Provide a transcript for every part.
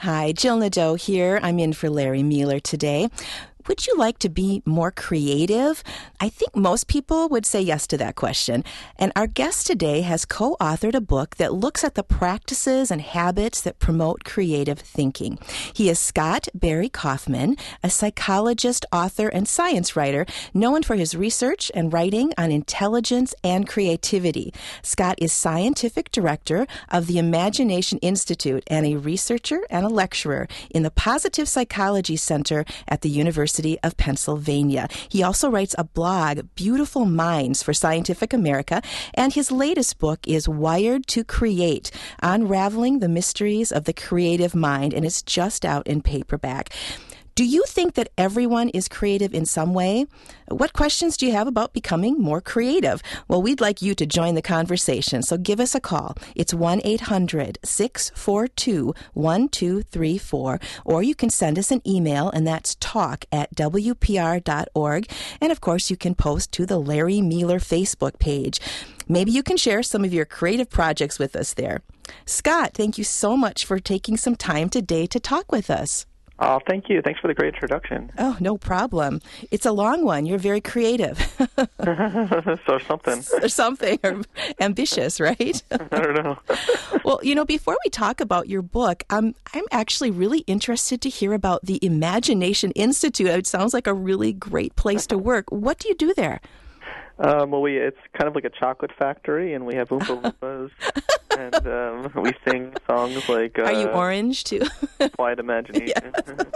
Hi, Jill Nadeau here. I'm in for Larry Mueller today. Would you like to be more creative? I think most people would say yes to that question. And our guest today has co-authored a book that looks at the practices and habits that promote creative thinking. He is Scott Barry Kaufman, a psychologist, author, and science writer known for his research and writing on intelligence and creativity. Scott is scientific director of the Imagination Institute and a researcher and a lecturer in the Positive Psychology Center at the University of Pennsylvania. He also writes a blog, Beautiful Minds, for Scientific America, and his latest book is Wired to Create, Unraveling the Mysteries of the Creative Mind, and it's just out in paperback. Do you think that everyone is creative in some way? What questions do you have about becoming more creative? Well, we'd like you to join the conversation, so give us a call. It's 1-800-642-1234, or you can send us an email, and that's talk@wpr.org. And, of course, you can post to the Larry Mueller Facebook page. Maybe you can share some of your creative projects with us there. Scott, thank you so much for taking some time today to talk with us. Oh, thank you. Thanks for the great introduction. Oh, no problem. It's a long one. You're very creative. So something. Or something. Or ambitious, right? I don't know. Well, before we talk about your book, I'm actually really interested to hear about the Imagination Institute. It sounds like a really great place to work. What do you do there? It's kind of like a chocolate factory, and we have Oompa Loompas, and we sing songs like... Are you orange, too? Quiet Imagination.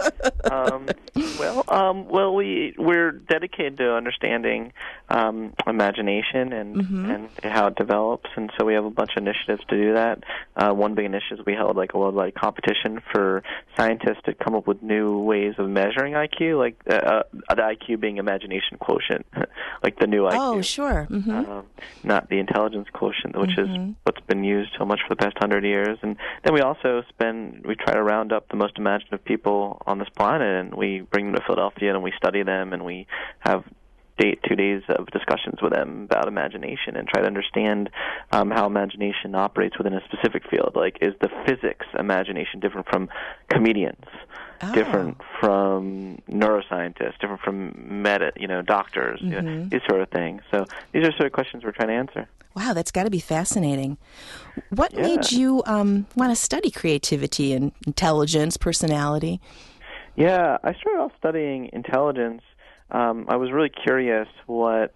We're dedicated to understanding imagination and how it develops, and so we have a bunch of initiatives to do that. One big initiative, we held like a worldwide competition for scientists to come up with new ways of measuring IQ, like the IQ being imagination quotient, like the new IQ. Oh, sure. Mm-hmm. Not the intelligence quotient, which is what's been used so much for the past 100 years. And then we also we try to round up the most imaginative people on this planet, and we bring them to Philadelphia, and we study them, and we have 2 days of discussions with them about imagination and try to understand how imagination operates within a specific field. Like, is the physics imagination different from comedians? Different from neuroscientists, different from doctors, these sort of things. So these are sort of questions we're trying to answer. Wow, that's got to be fascinating. What made you want to study creativity and intelligence, personality? Yeah, I started off studying intelligence. I was really curious why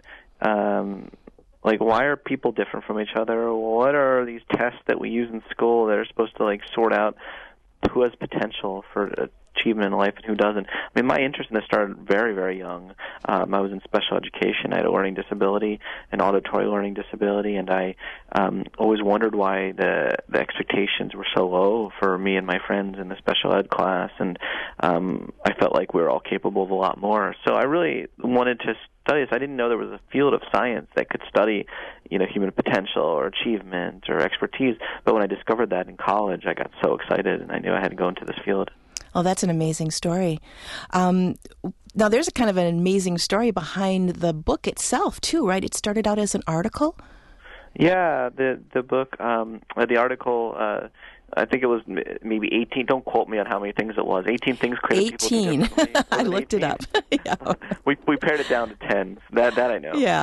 are people different from each other? What are these tests that we use in school that are supposed to sort out who has potential for achievement in life and who doesn't? I mean, my interest in this started very, very young. I was in special education. I had a learning disability, an auditory learning disability, and I always wondered why the expectations were so low for me and my friends in the special ed class, and I felt like we were all capable of a lot more. So I really wanted to study this. I didn't know there was a field of science that could study, human potential or achievement or expertise, but when I discovered that in college, I got so excited, and I knew I had to go into this field. Oh, that's an amazing story. Now, there's a kind of an amazing story behind the book itself, too, right? It started out as an article? Yeah, the book, the article, I think it was maybe 18. Don't quote me on how many things it was. 18 things creative 18. people do. I looked 18? It up. Yeah. We pared it down to 10. That I know. Yeah.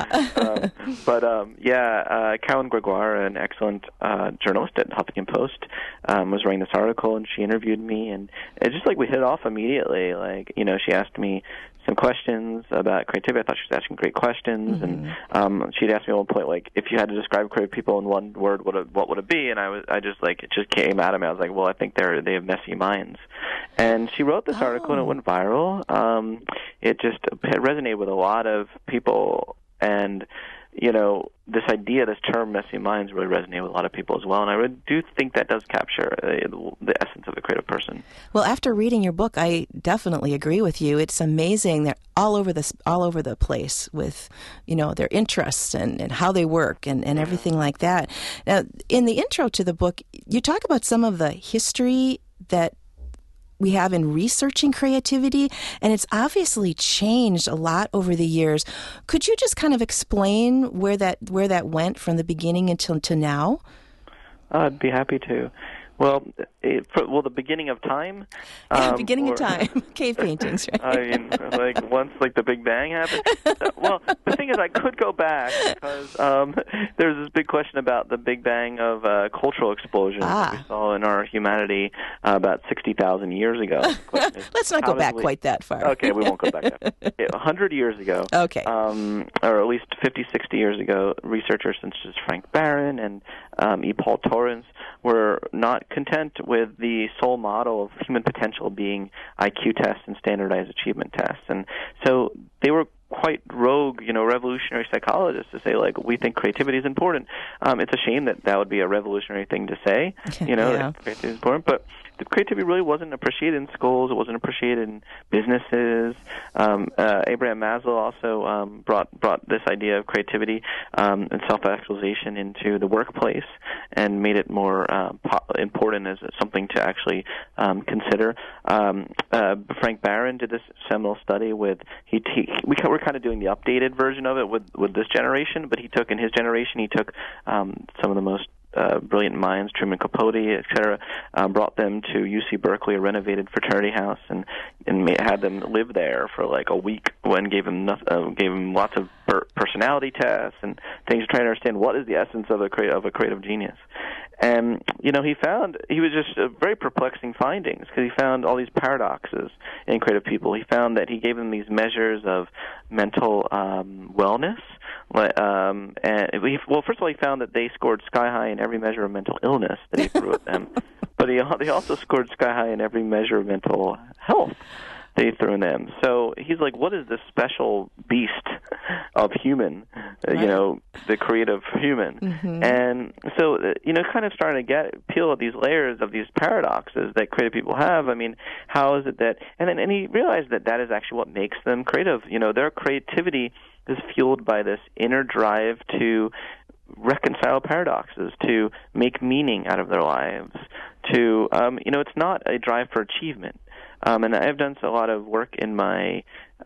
Caroline Gregoire, an excellent journalist at Huffington Post, was writing this article, and she interviewed me, and it's just like we hit it off immediately. She asked me some questions about creativity. I thought she was asking great questions, and she'd asked me at one point, if you had to describe creative people in one word, what would it be? And it just came out of me. I was like, well, I think they have messy minds. And she wrote this article, and it went viral. It resonated with a lot of people, and this idea, this term, messy minds, really resonated with a lot of people as well. And I really do think that does capture the essence of a creative person. Well, after reading your book, I definitely agree with you. It's amazing. They're all over the place with, their interests and how they work and everything like that. Now, in the intro to the book, you talk about some of the history that we have in researching creativity, and it's obviously changed a lot over the years. Could you just kind of explain where that went from the beginning until to now? I'd be happy to. Well, the beginning of time. Beginning of time, cave paintings, right? I mean, like once the Big Bang happened. Well, the thing is, I could go back because there's this big question about the Big Bang of cultural explosion that we saw in our humanity about 60,000 years ago. Let's not go back quite that far. Okay, we won't go back that far. 100 years ago. Okay. Or at least 50, 60 years ago, researchers such as Frank Barron and E. Paul Torrance were not content with the sole model of human potential being IQ tests and standardized achievement tests. And so they were quite rogue, revolutionary psychologists to say, we think creativity is important. It's a shame that would be a revolutionary thing to say, that creativity is important. But the creativity really wasn't appreciated in schools. It wasn't appreciated in businesses. Abraham Maslow also brought this idea of creativity and self-actualization into the workplace and made it more important as something to actually consider. Frank Barron did this seminal study with we're kind of doing the updated version of it with this generation, but in his generation he took some of the most brilliant minds, Truman Capote, etc., brought them to UC Berkeley, a renovated fraternity house, and had them live there for a week, and gave them lots of personality tests and things, trying to understand what is the essence of a creative genius. And he was just very perplexing findings, because he found all these paradoxes in creative people. He found that he gave them these measures of mental wellness. First of all, he found that they scored sky high in every measure of mental illness that he threw at them. But they also scored sky high in every measure of mental health that he threw in them. So he's like, what is this special beast of human, the creative human? Mm-hmm. And so, kind of starting to peel at these layers of these paradoxes that creative people have. I mean, how is it that, and he realized that is actually what makes them creative. Their creativity is fueled by this inner drive to reconcile paradoxes, to make meaning out of their lives, to, it's not a drive for achievement. And I've done a lot of work in my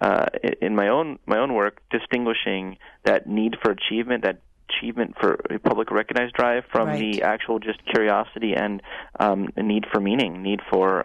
own work, distinguishing that need for achievement, that achievement for a public recognized drive, from the actual just curiosity and a need for meaning, need for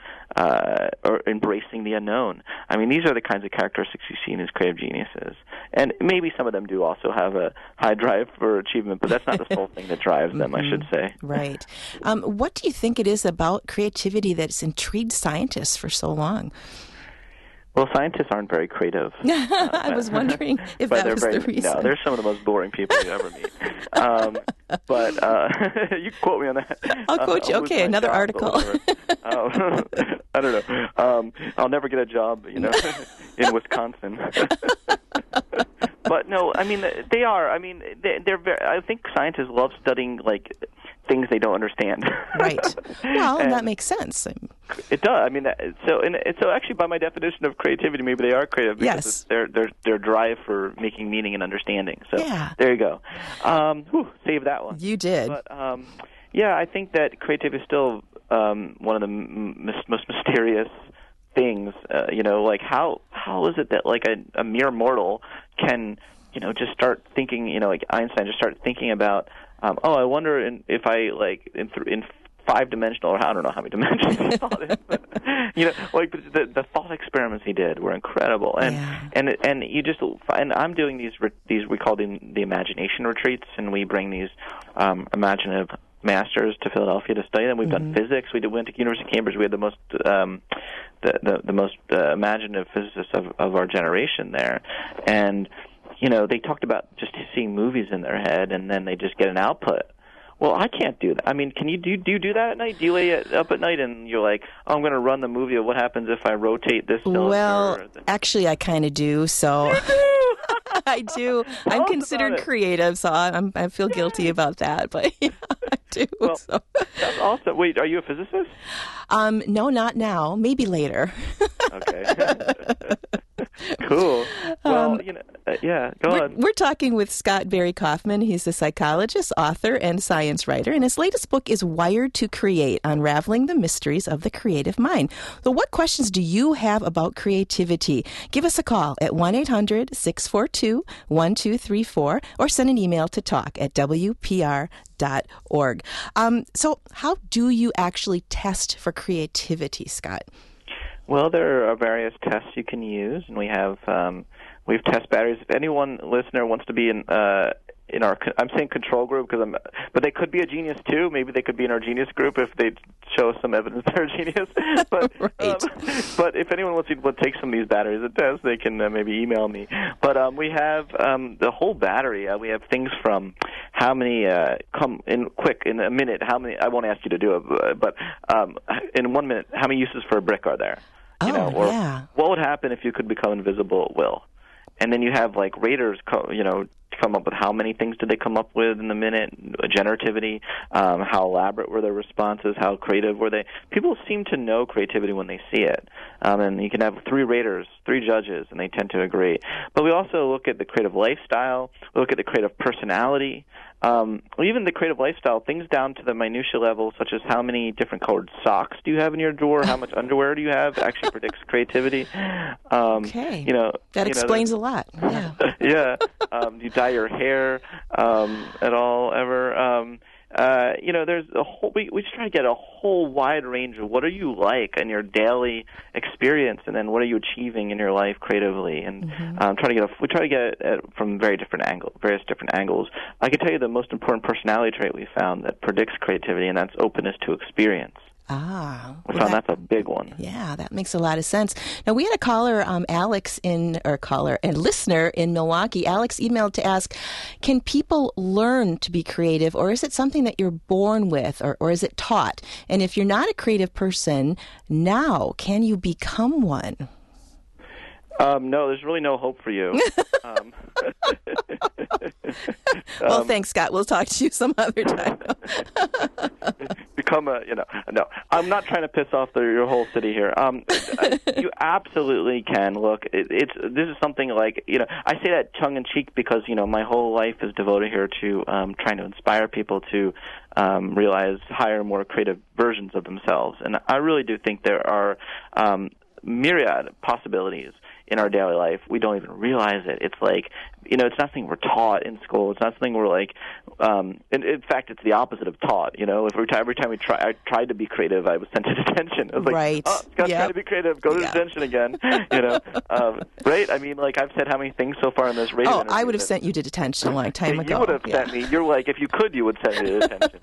or embracing the unknown. I mean, these are the kinds of characteristics you see in these creative geniuses. And maybe some of them do also have a high drive for achievement, but that's not the sole thing that drives them, I should say. Right. What do you think it is about creativity that's intrigued scientists for so long? Well, scientists aren't very creative. I was wondering if that was the reason. No, they're some of the most boring people you ever meet. But you can quote me on that. I'll quote you. Okay, another article. I don't know. I'll never get a job, in Wisconsin. But no, I mean, they are. I mean, they're very. I think scientists love studying things they don't understand. Right. Well, and that makes sense. It does. I mean, so actually, by my definition of creativity, maybe they are creative because it's their drive for making meaning and understanding. So there you go. Save that one. You did. But I think that creativity is still one of the most mysterious things. How is it that a mere mortal can just start thinking, like Einstein, just start thinking about, I wonder if I in five-dimensional, or I don't know how many dimensions he thought in, but the thought experiments he did were incredible, and you just, and I'm doing these we call them the imagination retreats, and we bring these imaginative masters to Philadelphia to study them. We've done physics. We went to University of Cambridge. We had the most the most imaginative physicists of our generation there, and they talked about just seeing movies in their head, and then they just get an output. Well, I can't do that. I mean, can you do you do that at night? Do you lay up at night and you're like, I'm going to run the movie of what happens if I rotate this cylinder? Well, actually, I kind of do. So I do. I'm considered creative, so I feel guilty about that. But I do. Well, so. That's awesome. Wait, are you a physicist? No, not now. Maybe later. Okay. Cool. Well, yeah, go on. We're talking with Scott Barry Kaufman. He's a psychologist, author, and science writer, and his latest book is Wired to Create, Unraveling the Mysteries of the Creative Mind. So what questions do you have about creativity? Give us a call at 1-800-642-1234 or send an email to talk@wpr.org. So how do you actually test for creativity, Scott? Well, there are various tests you can use, and we have test batteries. If anyone listener wants to be in our, I'm saying control group but they could be a genius too. Maybe they could be in our genius group if they show us some evidence they're a genius. But right. But if anyone wants to take some of these batteries and test, they can maybe email me. But we have the whole battery. We have things from how many in a minute. How many? I won't ask you to do it, but in 1 minute, how many uses for a brick are there? Yeah. What would happen if you could become invisible at will? And then you have raters, come up with how many things did they come up with in the minute, generativity, how elaborate were their responses, how creative were they. People seem to know creativity when they see it. And you can have 3 raters, 3 judges, and they tend to agree. But we also look at the creative lifestyle, we look at the creative personality, even the creative lifestyle, things down to the minutia level, such as how many different colored socks do you have in your drawer, how much underwear do you have, actually predicts creativity. Okay. That explains a lot. Yeah. Yeah. Do you dye your hair at all ever? There's a whole. We try to get a whole wide range of what are you like in your daily experience, and then what are you achieving in your life creatively, and we try to get it from various different angles. I can tell you the most important personality trait we found that predicts creativity, and that's openness to experience. We found that's a big one. Yeah, that makes a lot of sense. Now, we had a caller, listener in Milwaukee. Alex emailed to ask, can people learn to be creative, or is it something that you're born with, or is it taught? And if you're not a creative person now, can you become one? No, there's really no hope for you. Well, thanks, Scott. We'll talk to you some other time. No, I'm not trying to piss off your whole city here. You absolutely can. Look, this is something like, I say that tongue-in-cheek because, my whole life is devoted here to trying to inspire people to realize higher, more creative versions of themselves. And I really do think there are myriad possibilities in our daily life. We don't even realize it. It's like, it's nothing we're taught in school. It's not something we're like, in fact, it's the opposite of taught. Every time I tried to be creative, I was sent to detention. I was like, right. Scott's trying to be creative, go to detention again. Right? I mean, I've said how many things so far in this radio interview. I would have sent you to detention a long time ago. You would have sent me. You're like, if you could, you would send me to detention.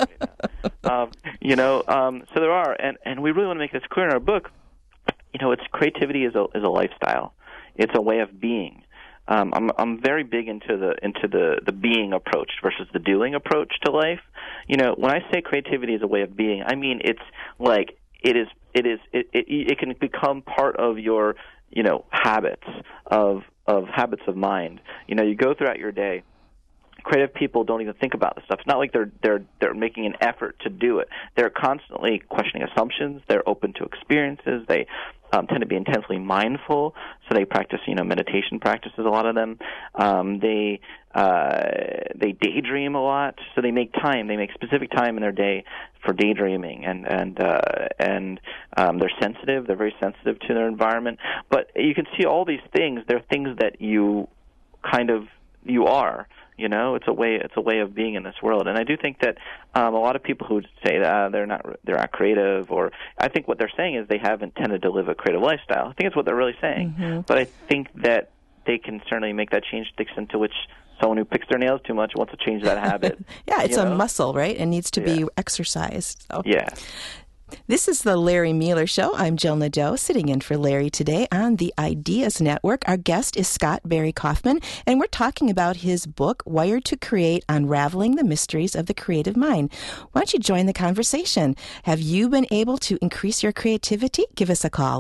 So there are, and we really want to make this clear in our book. Creativity is a lifestyle. It's a way of being. I'm very big into the being approach versus the doing approach to life. When I say creativity is a way of being, I mean it's like it can become part of your habits of mind. You go throughout your day. Creative people don't even think about this stuff. It's not like they're making an effort to do it. They're constantly questioning assumptions. They're open to experiences. They tend to be intensely mindful, so they practice, meditation practices. A lot of them. They daydream a lot, so they make time. They make specific time in their day for daydreaming, and they're sensitive. They're very sensitive to their environment. But you can see all these things. They're things that you are. It's a way of being in this world, and I do think that a lot of people who say that they're not creative, or I think what they're saying is they haven't tended to live a creative lifestyle. I think that's what they're really saying. Mm-hmm. But I think that they can certainly make that change to the extent to which someone who picks their nails too much wants to change that habit. Yeah, it's a muscle, right? It needs to be exercised. So. Yeah. This is the Larry Mueller Show. I'm Jill Nadeau, sitting in for Larry today on the Ideas Network. Our guest is Scott Barry Kaufman, and we're talking about his book, Wired to Create, Unraveling the Mysteries of the Creative Mind. Why don't you join the conversation? Have you been able to increase your creativity? Give us a call,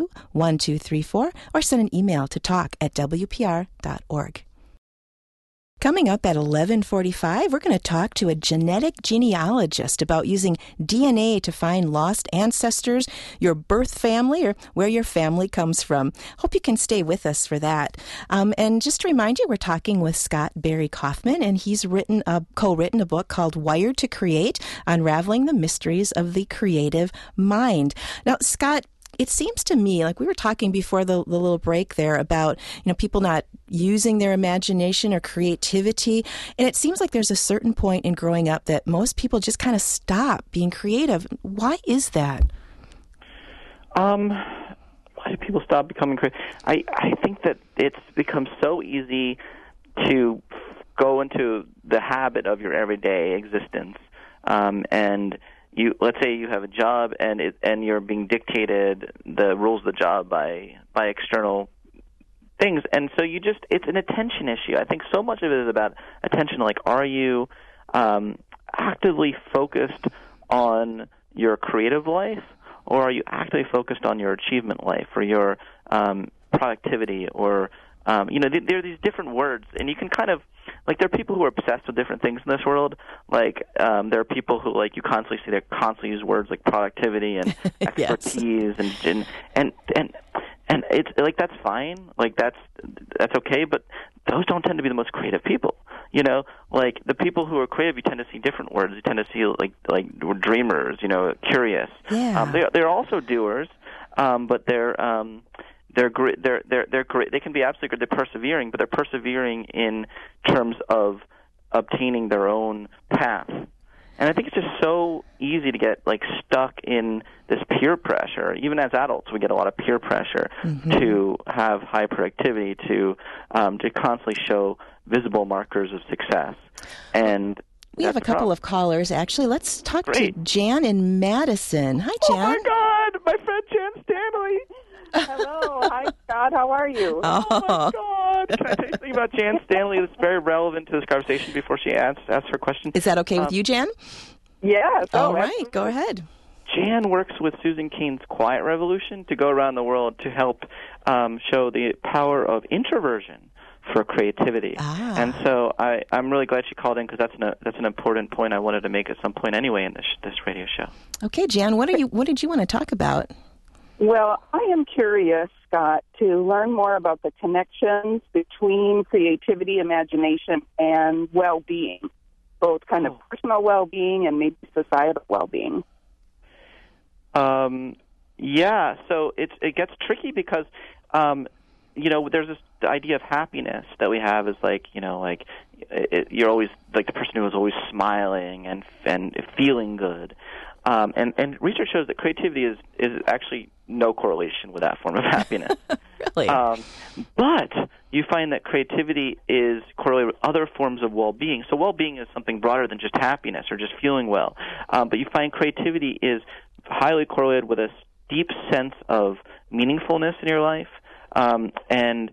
1-800-642-1234, or send an email to talk@wpr.org. Coming up at 11:45, we're going to talk to a genetic genealogist about using DNA to find lost ancestors, your birth family, or where your family comes from. Hope you can stay with us for that. And just to remind you, we're talking with Scott Barry Kaufman, and he's co-written a book called Wired to Create, Unraveling the Mysteries of the Creative Mind. Now, Scott, it seems to me, like we were talking before the little break there about, people not using their imagination or creativity. And it seems like there's a certain point in growing up that most people just kind of stop being creative. Why is that? Why do people stop becoming creative? I think that it's become so easy to go into the habit of your everyday existence. Let's say you have a job and you're being dictated the rules of the job by external things, and so it's an attention issue. I think so much of it is about attention. Like, are you actively focused on your creative life, or are you actively focused on your achievement life or your productivity? Or there are these different words, and you can kind of, like, there are people who are obsessed with different things in this world. Like, there are people who, like, you constantly see they constantly use words like productivity and expertise, yes. and it's like, that's fine, like that's okay, but those don't tend to be the most creative people. Like, the people who are creative, you tend to see different words. You tend to see like dreamers, curious. Yeah. They're also doers, but they're great. They're great. They can be absolutely good. They're persevering, but they're persevering in terms of obtaining their own path. And I think it's just so easy to get, like, stuck in this peer pressure. Even as adults, we get a lot of peer pressure to have high productivity, to constantly show visible markers of success. And we have a couple of callers, actually. Let's talk to Jan in Madison. Hi, Jan. Oh, my God, my friend Jan Stanley. Hello. Hi, Scott. How are you? Oh, my God. Can I tell you something about Jan Stanley that's very relevant to this conversation before she asks her question? Is that okay with you, Jan? Yes. All right. Absolutely. Go ahead. Jan works with Susan Cain's Quiet Revolution to go around the world to help show the power of introversion for creativity. And so I'm really glad she called in, because that's an important point I wanted to make at some point anyway in this radio show. Okay, Jan, what did you want to talk about? Well, I am curious, Scott, to learn more about the connections between creativity, imagination, and well-being, both kind of personal well-being and maybe societal well-being. Yeah, so it gets tricky because there's this idea of happiness that we have is you're always like the person who is always smiling and feeling good. And research shows that creativity is actually no correlation with that form of happiness. Really? But you find that creativity is correlated with other forms of well-being. So well-being is something broader than just happiness or just feeling well. But you find creativity is highly correlated with a deep sense of meaningfulness in your life, and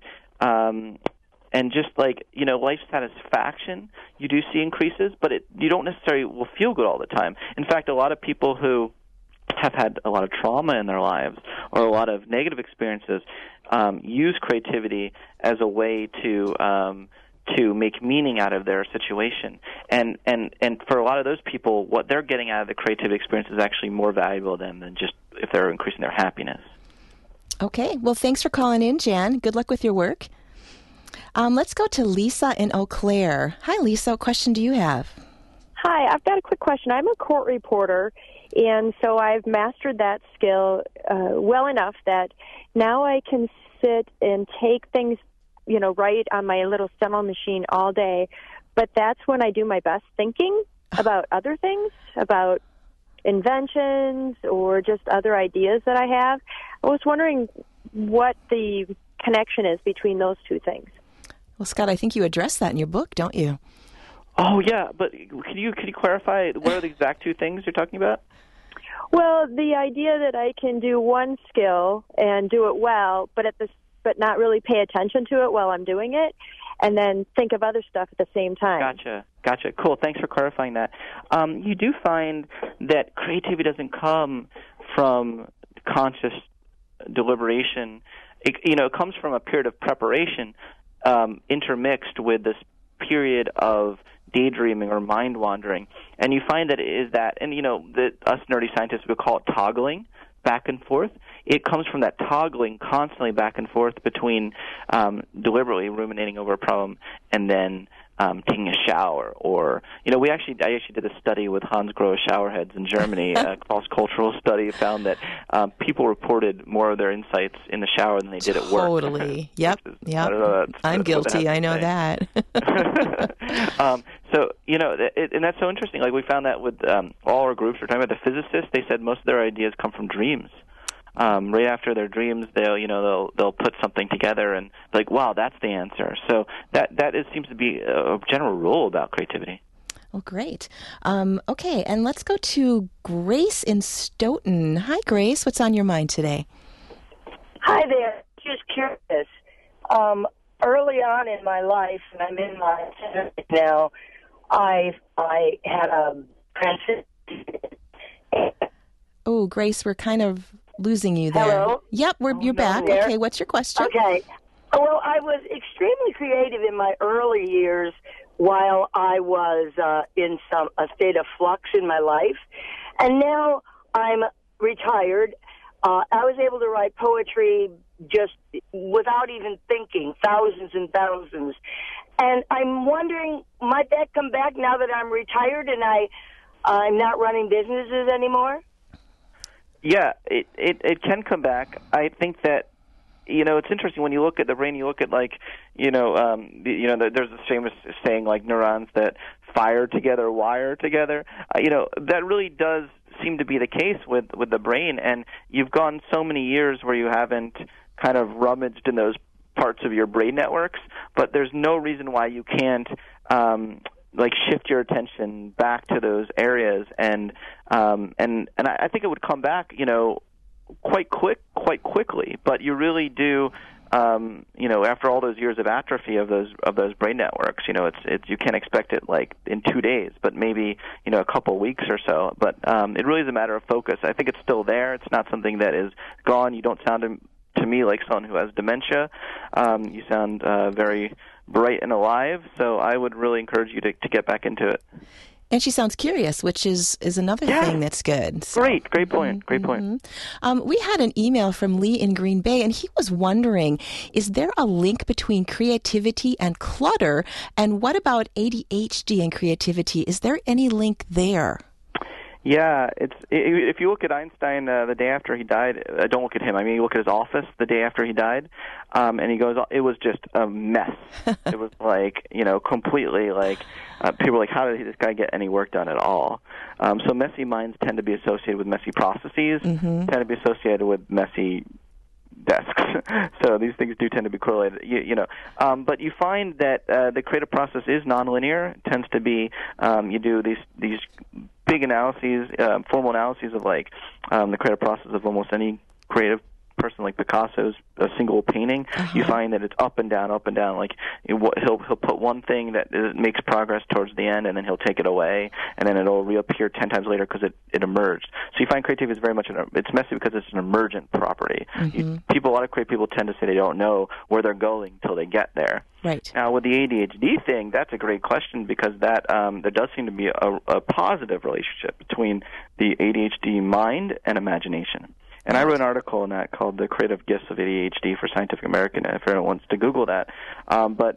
just like, life satisfaction, you do see increases, but you don't necessarily will feel good all the time. In fact, a lot of people who have had a lot of trauma in their lives or a lot of negative experiences use creativity as a way to make meaning out of their situation. And for a lot of those people, what they're getting out of the creative experience is actually more valuable to them than just if they're increasing their happiness. Okay. Well, thanks for calling in, Jan. Good luck with your work. Let's go to Lisa in Eau Claire. Hi, Lisa. What question do you have? Hi. I've got a quick question. I'm a court reporter, and so I've mastered that skill well enough that now I can sit and take things, write on my little steno machine all day, but that's when I do my best thinking about other things, about inventions or just other ideas that I have. I was wondering what the connection is between those two things. Well, Scott, I think you addressed that in your book, don't you? Oh, yeah, but can you clarify what are the exact two things you're talking about? Well, the idea that I can do one skill and do it well, but not really pay attention to it while I'm doing it, and then think of other stuff at the same time. Gotcha. Cool. Thanks for clarifying that. You do find that creativity doesn't come from conscious deliberation. It comes from a period of preparation intermixed with this period of daydreaming or mind wandering. And you find that it is that, and that us nerdy scientists would call it toggling back and forth. It comes from that toggling constantly back and forth between deliberately ruminating over a problem and then taking a shower, or I actually did a study with Hans Grohe showerheads in Germany. A cross-cultural study found that people reported more of their insights in the shower than they did at work. Totally. Yep. I don't know, I'm guilty. I know that. So and that's so interesting. Like we found that with all our groups. We're talking about the physicists. They said most of their ideas come from dreams. Right after their dreams, they'll put something together and like, wow, that's the answer. So that seems to be a general rule about creativity. Oh, great. Okay, and let's go to Grace in Stoughton. Hi, Grace. What's on your mind today? Hi there. Just curious. Early on in my life, and I'm in my 70s now, I had a transition. Oh, Grace, we're kind of losing you there. Hello? Yep, you're back. There. Okay, what's your question? Okay. Well, I was extremely creative in my early years while I was in a state of flux in my life. And now I'm retired. I was able to write poetry just without even thinking, thousands and thousands. And I'm wondering, might that come back now that I'm retired and I'm not running businesses anymore? Yeah, it can come back. I think that it's interesting when you look at the brain. You look at like there's a famous saying like neurons that fire together, wire together. That really does seem to be the case with the brain. And you've gone so many years where you haven't kind of rummaged in those parts of your brain networks, but there's no reason why you can't shift your attention back to those areas, and I think it would come back, quite quickly. But you really do, after all those years of atrophy of those brain networks, it's you can't expect it like in 2 days, but maybe a couple weeks or so. But it really is a matter of focus. I think it's still there. It's not something that is gone. You don't sound to me like someone who has dementia. You sound very bright and alive, so I would really encourage you to get back into it. And she sounds curious, which is another thing that's good. So. Great point. Great point. We had an email from Lee in Green Bay, and he was wondering, is there a link between creativity and clutter? And what about ADHD and creativity? Is there any link there? Yeah, if you look at Einstein the day after he died, don't look at him. I mean, you look at his office the day after he died, and he goes, it was just a mess. It was like, completely like, people were like, how did this guy get any work done at all? So messy minds tend to be associated with messy processes, tend to be associated with messy desks. So these things do tend to be correlated, but you find that the creative process is nonlinear. It tends to be, you do these big analyses, formal analyses of like the creative process of almost any creative person, like Picasso's a single painting. You find that it's up and down. Like he'll put one thing that makes progress towards the end, and then he'll take it away, and then it'll reappear 10 times later because it emerged. So you find creativity is very much it's messy because it's an emergent property. A lot of creative people tend to say they don't know where they're going until they get there. Right. Now, with the ADHD thing, that's a great question because that there does seem to be a positive relationship between the ADHD mind and imagination. And I wrote an article on that called The Creative Gifts of ADHD for Scientific American, if anyone wants to Google that. But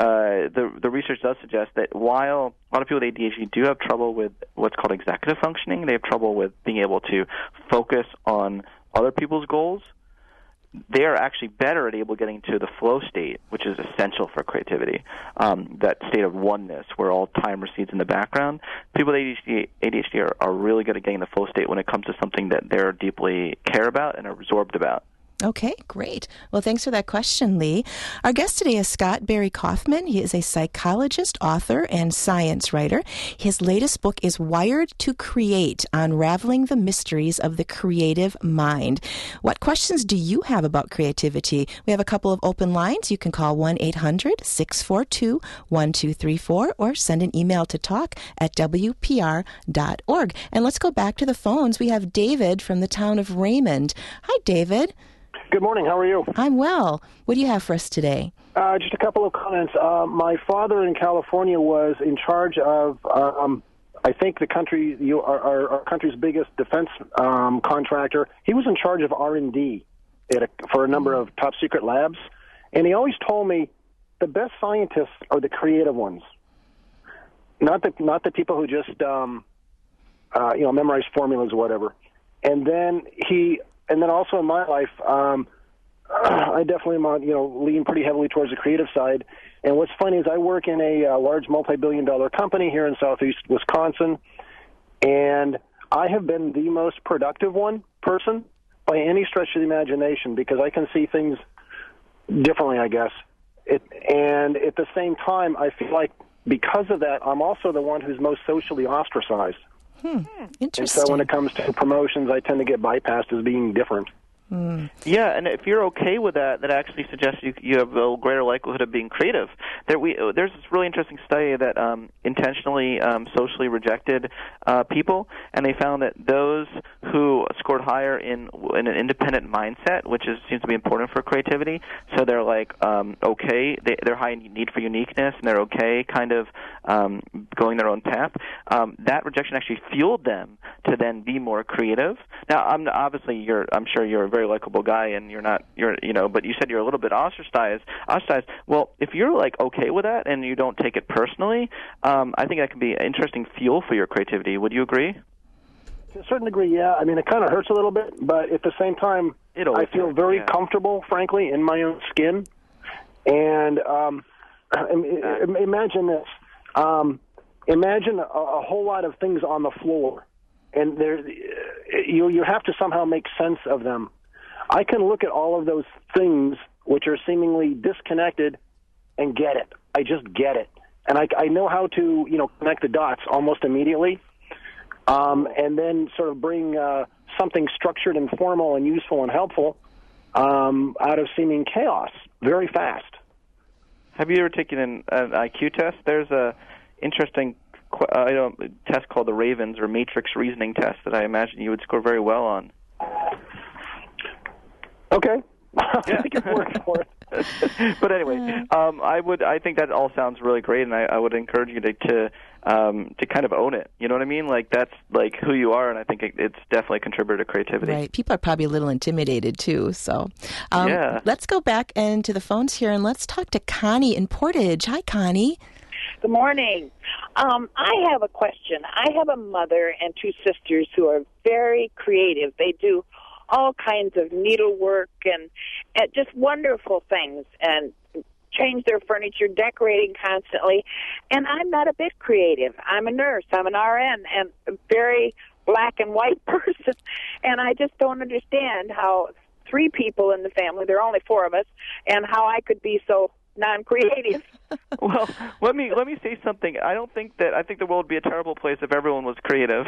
the research does suggest that while a lot of people with ADHD do have trouble with what's called executive functioning, they have trouble with being able to focus on other people's goals, they are actually better at getting to the flow state, which is essential for creativity, that state of oneness where all time recedes in the background. People with ADHD are really good at getting the flow state when it comes to something that they're deeply care about and are absorbed about. Okay, great. Well, thanks for that question, Lee. Our guest today is Scott Barry Kaufman. He is a psychologist, author, and science writer. His latest book is Wired to Create, Unraveling the Mysteries of the Creative Mind. What questions do you have about creativity? We have a couple of open lines. You can call 1-800-642-1234 or send an email to talk@wpr.org. And let's go back to the phones. We have David from the town of Raymond. Hi, David. Good morning. How are you? I'm well. What do you have for us today? Just a couple of comments. My father in California was in charge of, I think, our country's biggest defense contractor. He was in charge of R&D for a number of top-secret labs, and he always told me the best scientists are the creative ones, not the people who just memorize formulas or whatever. And then also in my life, I definitely lean pretty heavily towards the creative side. And what's funny is I work in a large multi-billion-dollar company here in southeast Wisconsin, and I have been the most productive person by any stretch of the imagination because I can see things differently, I guess. And at the same time, I feel like because of that, I'm also the one who's most socially ostracized. Interesting. And so when it comes to promotions, I tend to get bypassed as being different. Yeah, and if you're okay with that, that actually suggests you have a greater likelihood of being creative. There's this really interesting study that intentionally socially rejected people, and they found that those who scored higher in an independent mindset, which seems to be important for creativity, so they're like okay, they're high in need for uniqueness, and they're okay kind of going their own path. That rejection actually fueled them to then be more creative. Now, I'm sure you're a very likable guy, and but you said you're a little bit ostracized. Well, if you're like okay with that and you don't take it personally, I think that can be an interesting fuel for your creativity. Would you agree? To a certain degree, yeah. I mean, it kind of hurts a little bit, but at the same time, I feel very comfortable, frankly, in my own skin. And imagine this. Imagine a whole lot of things on the floor, and you have to somehow make sense of them. I can look at all of those things which are seemingly disconnected and get it. I just get it. And I know how to, connect the dots almost immediately, and then sort of bring something structured and formal and useful and helpful out of seeming chaos very fast. Have you ever taken an IQ test? There's a interesting test called the Ravens or Matrix Reasoning Test that I imagine you would score very well on. Okay. Yeah. Take your word for it. But anyway, I think that all sounds really great, and I would encourage you to kind of own it. You know what I mean? Like that's like who you are, and I think it's definitely a contributor to creativity. Right. People are probably a little intimidated too. So, let's go back into the phones here, and let's talk to Connie in Portage. Hi, Connie. Good morning. I have a question. I have a mother and two sisters who are very creative. They do all kinds of needlework and just wonderful things and change their furniture, decorating constantly. And I'm not a bit creative. I'm a nurse. I'm an RN and a very black and white person. And I just don't understand how three people in the family, there are only four of us, and how I could be so non-creative. Well, let me say something. I think the world would be a terrible place if everyone was creative.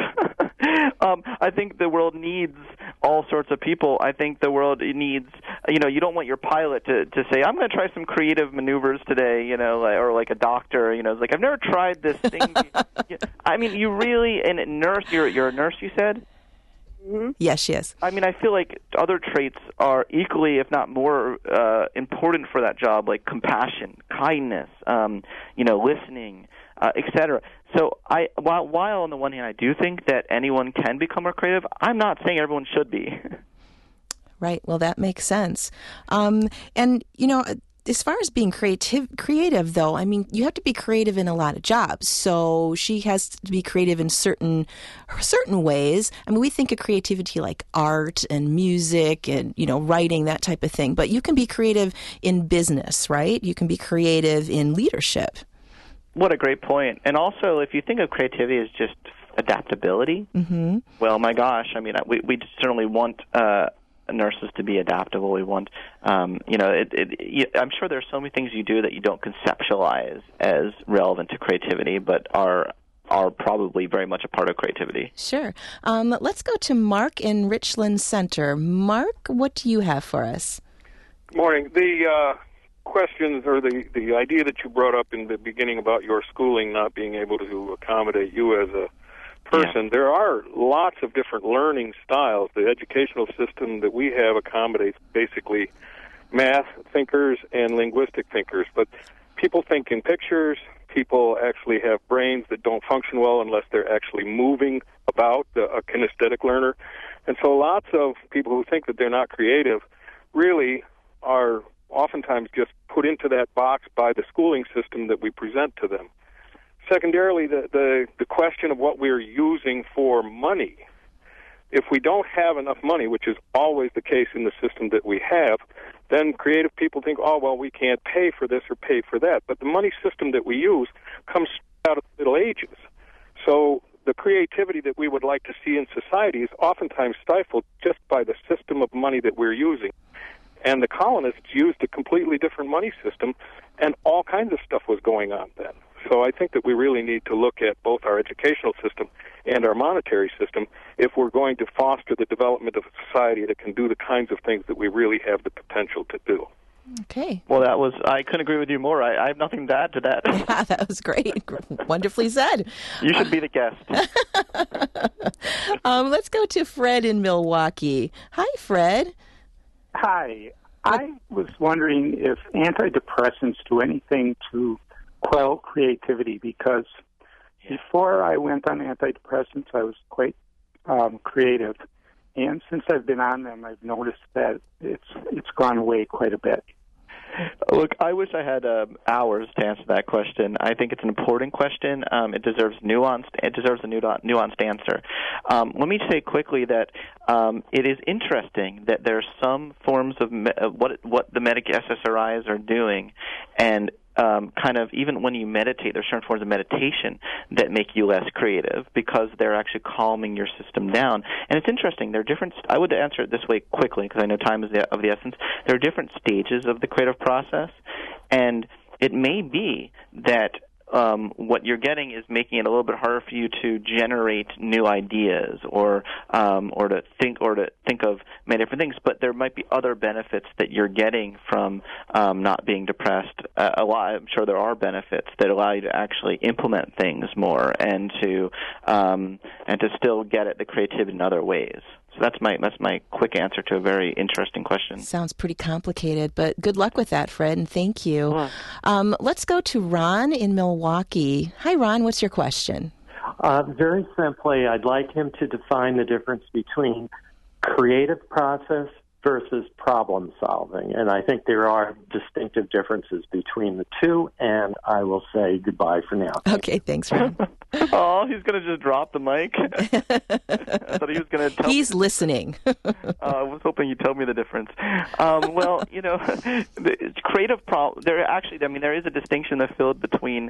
I think the world needs all sorts of people. I think the world needs, you don't want your pilot to say, I'm going to try some creative maneuvers today, or like a doctor, it's like, I've never tried this thing. I mean, you really, and a nurse, you're a nurse, you said? Mm-hmm. Yes, she is. I mean, I feel like other traits are equally, if not more, important for that job, like compassion, kindness, listening, etc. So, while on the one hand I do think that anyone can become more creative, I'm not saying everyone should be. Right. Well, that makes sense. And as far as being creative, though, I mean, you have to be creative in a lot of jobs. So she has to be creative in certain ways. I mean, we think of creativity like art and music and, writing, that type of thing. But you can be creative in business, right? You can be creative in leadership. What a great point. And also, if you think of creativity as just adaptability, well, my gosh, I mean, we certainly want nurses to be adaptable. We want, I'm sure there's so many things you do that you don't conceptualize as relevant to creativity, but are probably very much a part of creativity. Sure. Let's go to Mark in Richland Center. Mark, what do you have for us? Good morning. The questions or the idea that you brought up in the beginning about your schooling not being able to accommodate you as a person. Yeah. There are lots of different learning styles. The educational system that we have accommodates basically math thinkers and linguistic thinkers. But people think in pictures. People actually have brains that don't function well unless they're actually moving about, a kinesthetic learner. And so lots of people who think that they're not creative really are oftentimes just put into that box by the schooling system that we present to them. Secondarily, the question of what we're using for money. If we don't have enough money, which is always the case in the system that we have, then creative people think, oh, well, we can't pay for this or pay for that. But the money system that we use comes out of the Middle Ages. So the creativity that we would like to see in society is oftentimes stifled just by the system of money that we're using. And the colonists used a completely different money system, and all kinds of stuff was going on then. So I think that we really need to look at both our educational system and our monetary system if we're going to foster the development of a society that can do the kinds of things that we really have the potential to do. Okay. Well, I couldn't agree with you more. I have nothing to add to that. Yeah, that was great. Wonderfully said. You should be the guest. Let's go to Fred in Milwaukee. Hi, Fred. Hi. I was wondering if antidepressants do anything to quell creativity, because before I went on antidepressants, I was quite creative. And since I've been on them, I've noticed that it's gone away quite a bit. Look, I wish I had hours to answer that question. I think it's an important question. It deserves a nuanced answer. Let me say quickly that it is interesting that there are some forms of what the medic SSRIs are doing, and kind of even when you meditate, there's certain forms of meditation that make you less creative because they're actually calming your system down. And it's interesting. There are different. I would answer it this way quickly because I know time is of the essence. There are different stages of the creative process, and it may be that what you're getting is making it a little bit harder for you to generate new ideas or to think of many different things. But there might be other benefits that you're getting from not being depressed. I'm sure there are benefits that allow you to actually implement things more and to still get at the creativity in other ways. So that's my quick answer to a very interesting question. Sounds pretty complicated, but good luck with that, Fred, and thank you. Let's go to Ron in Milwaukee. Hi, Ron. What's your question? Very simply, I'd like him to define the difference between creative process versus problem solving. And I think there are distinctive differences between the two, and I will say goodbye for now. Okay, thanks, Ron. Oh, he's going to just drop the mic? I thought he was going to tell He's listening. I was hoping you'd tell me the difference. Well, the creative problem, there is a distinction in the field between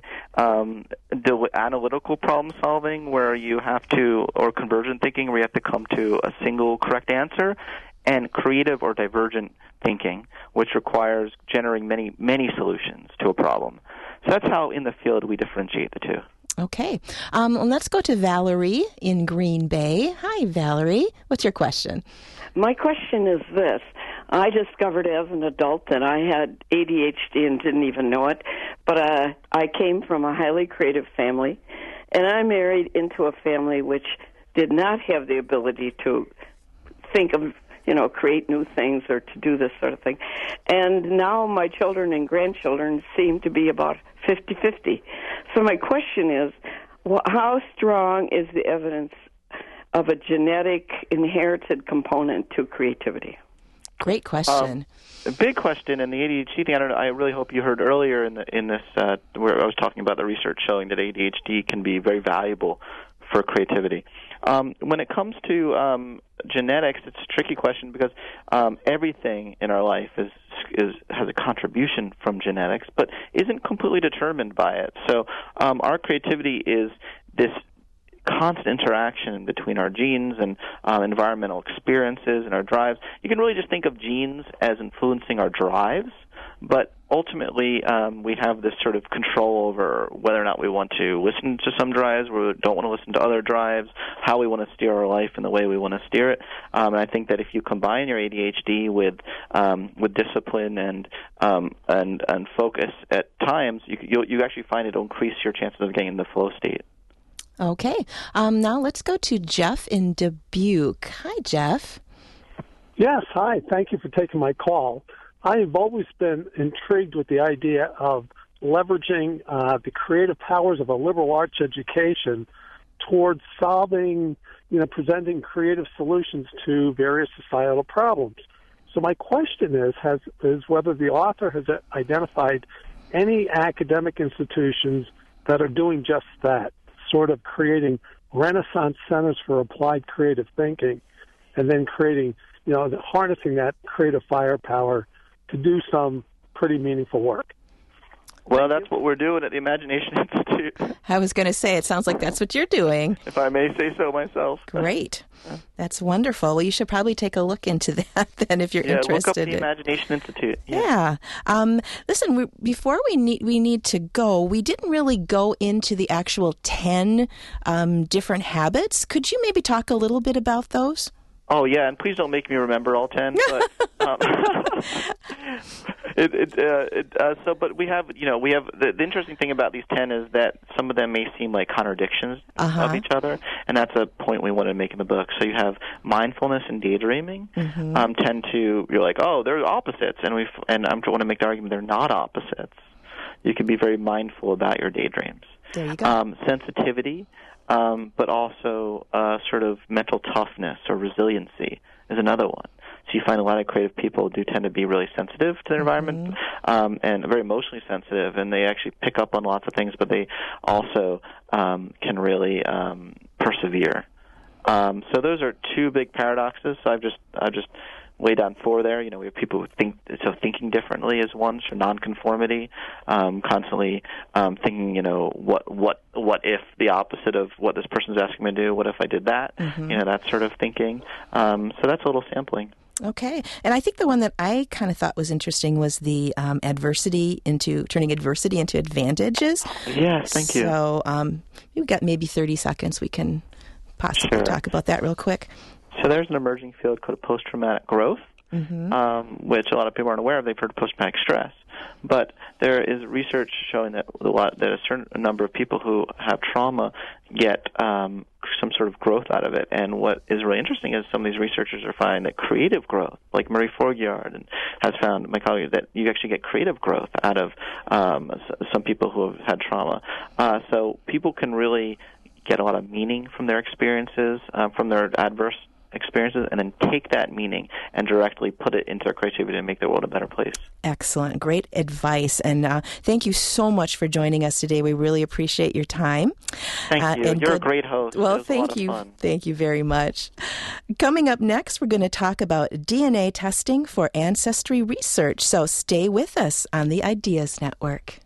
analytical problem solving, where you have to, or convergent thinking, where you have to come to a single correct answer, and creative or divergent thinking, which requires generating many solutions to a problem. So that's how, in the field, we differentiate the two. Okay. Let's go to Valerie in Green Bay. Hi, Valerie. What's your question? My question is this. I discovered as an adult that I had ADHD and didn't even know it, but I came from a highly creative family, and I married into a family which did not have the ability to think of create new things or to do this sort of thing. And now my children and grandchildren seem to be about 50-50. So my question is, how strong is the evidence of a genetic inherited component to creativity? Great question. A big question, and the ADHD thing, I really hope you heard earlier in this where I was talking about the research showing that ADHD can be very valuable for creativity. When it comes to genetics, it's a tricky question because everything in our life has a contribution from genetics, but isn't completely determined by it. So our creativity is this constant interaction between our genes and environmental experiences and our drives. You can really just think of genes as influencing our drives, but ultimately we have this sort of control over whether or not we want to listen to some drives, or we don't want to listen to other drives, how we want to steer our life and the way we want to steer it. And I think that if you combine your ADHD with discipline and focus at times, you actually find it'll increase your chances of getting in the flow state. Okay. Now let's go to Jeff in Dubuque. Hi, Jeff. Yes, hi. Thank you for taking my call. I've always been intrigued with the idea of leveraging the creative powers of a liberal arts education towards solving, presenting creative solutions to various societal problems. So my question is whether the author has identified any academic institutions that are doing just that, sort of creating Renaissance centers for applied creative thinking, and then creating, harnessing that creative firepower to do some pretty meaningful work. Well, that's what we're doing at the Imagination Institute. I was going to say, it sounds like that's what you're doing. If I may say so myself. Great. That's wonderful. Well, you should probably take a look into that then if you're interested. Yeah, look up the Imagination Institute. Yeah. Listen, before we need to go, we didn't really go into the actual 10 different habits. Could you maybe talk a little bit about those? Oh, yeah, and please don't make me remember all 10. But, but we have the interesting thing about these 10 is that some of them may seem like contradictions of each other, and that's a point we want to make in the book. So you have mindfulness and daydreaming tend to, you're like, oh, they're opposites, and I want to make the argument they're not opposites. You can be very mindful about your daydreams. There you go. Sensitivity. But also sort of mental toughness or resiliency is another one. So you find a lot of creative people do tend to be really sensitive to their environment and very emotionally sensitive, and they actually pick up on lots of things, but they also can really persevere. So those are two big paradoxes. So I've just way down 4 there. We have people who thinking differently is one, so nonconformity, constantly thinking, what if the opposite of what this person's asking me to do? What if I did that? That sort of thinking. So that's a little sampling. Okay. And I think the one that I kind of thought was interesting was the turning adversity into advantages. Yes, thank you. So we've got maybe 30 seconds. We can possibly talk about that real quick. So there's an emerging field called post-traumatic growth, which a lot of people aren't aware of. They've heard of post-traumatic stress. But there is research showing that a certain number of people who have trauma get some sort of growth out of it. And what is really interesting is some of these researchers are finding that creative growth, like Marie Forguard has found, my colleague, that you actually get creative growth out of some people who have had trauma. So people can really get a lot of meaning from their experiences, from their adverse experiences, and then take that meaning and directly put it into their creativity and make the world a better place. Excellent. Great advice. And thank you so much for joining us today. We really appreciate your time. Thank you. You're a great host. Well, thank you. Thank you very much. Coming up next, we're going to talk about DNA testing for ancestry research. So stay with us on the Ideas Network.